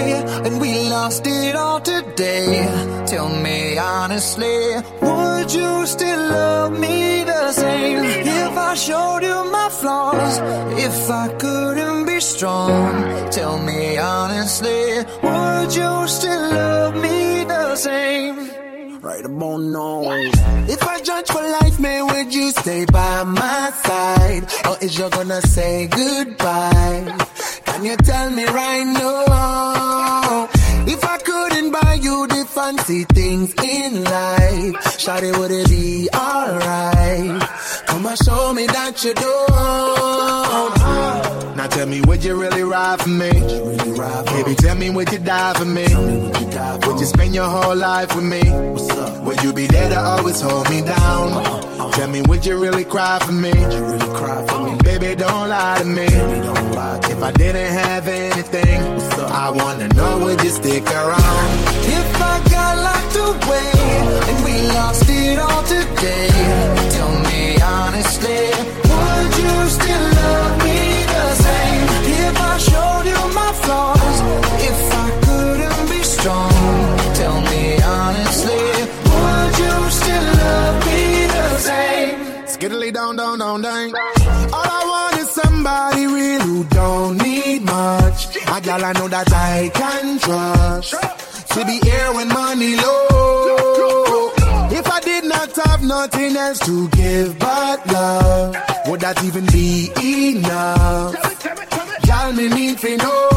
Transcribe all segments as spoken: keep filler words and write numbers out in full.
away and we lost it all today. Tell me honestly, would you still love me the same? If I showed you my flaws, if I couldn't be strong, tell me honestly, would you still love me the same? Right about now. If I judge for life, man, would you stay by my side? Or is you gonna say goodbye? Can you tell me right now? If I couldn't buy you the fancy things in life, shawty, would it be alright? Come and show me that you don't. Now tell me, would you really ride for me? Really ride for Baby, tell me, would you die for me? me would, you die for would you spend your whole life with me? What's up? Would you be there to always hold me down? Uh-huh, uh-huh. Tell me, would you really cry for me? Would you really cry for me? Baby, don't lie to me. Baby, don't lie to if I didn't have anything, I wanna know, would you stick around? If I got locked away and we lost it all today, tell me honestly, would you still love me the same? If I showed you my flaws, if I couldn't be strong, tell me honestly, would you still love me the same? Skiddly down, down, down, down. All I want is somebody real who don't need much. A girl I know that I can trust. To be here when money low. If I did not have nothing else to give but love, would that even be enough? Y'all me need to know.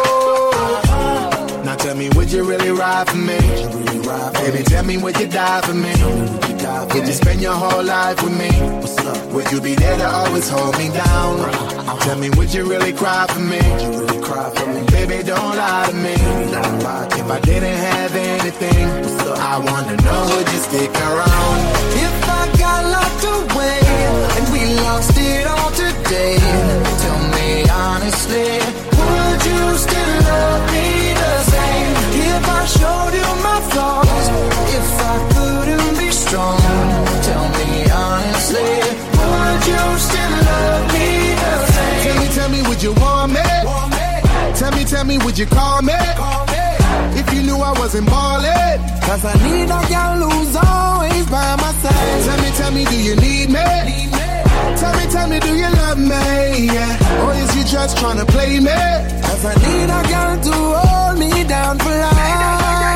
Now tell me, would you really ride for me? Baby, tell me, would you die for me? Would you spend your whole life with me? Would you be there to always hold me down? Tell me, would you really cry for me? Baby, don't lie to me. If I didn't have anything, I wanna know, would you stick around? If I got locked away and we lost it all today, tell me honestly, would you still love me the same? If I showed you my flaws, if I couldn't be strong, tell me honestly, would you still love me the same? Tell me, tell me, would you want me? Want me? Tell me, tell me, would you call me? Call me. If you knew I wasn't ballin', cause I need a girl who's always by my side. Tell me, tell me, do you need me? Need me? Tell me, tell me, do you love me? Yeah. Or is you just tryna play me? Cause I need a girl to hold me down for life.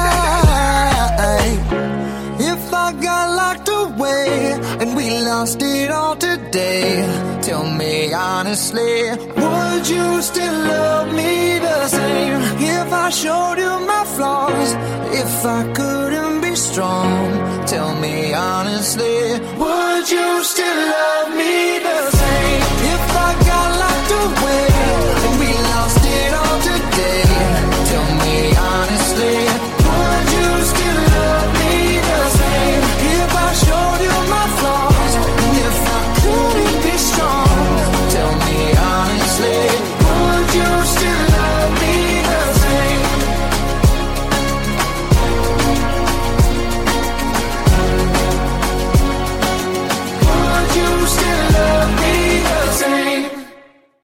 If I got locked away and we lost it all today, tell me honestly, would you still love me the same? If I showed you my flaws, if I couldn't be strong, tell me honestly, would you still love me?